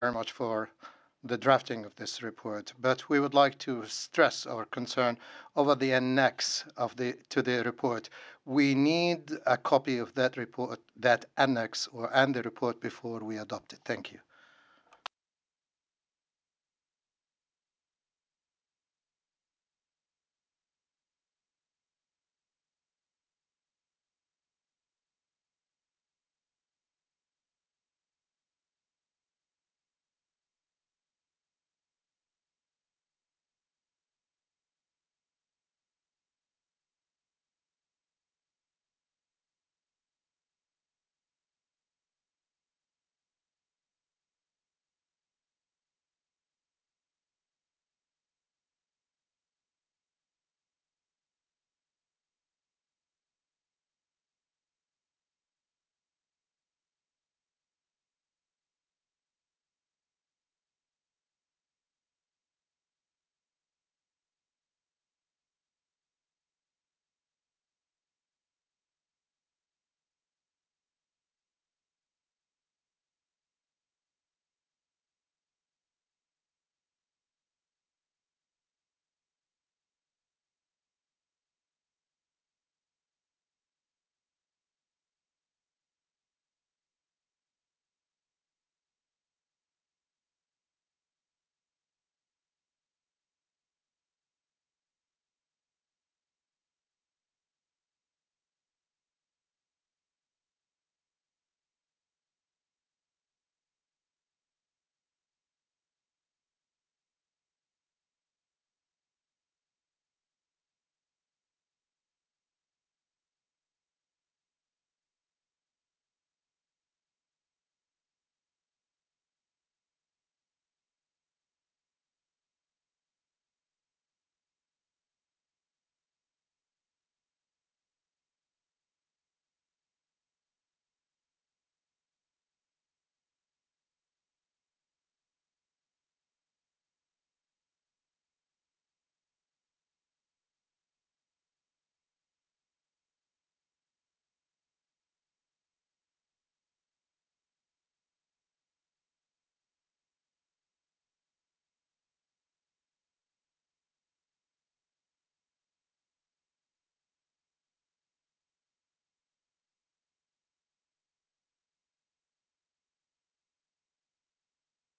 very much for the drafting of this report, but we would like to stress our concern over the annex to the report. We need a copy of that report, that annex and the report before we adopt it. Thank you.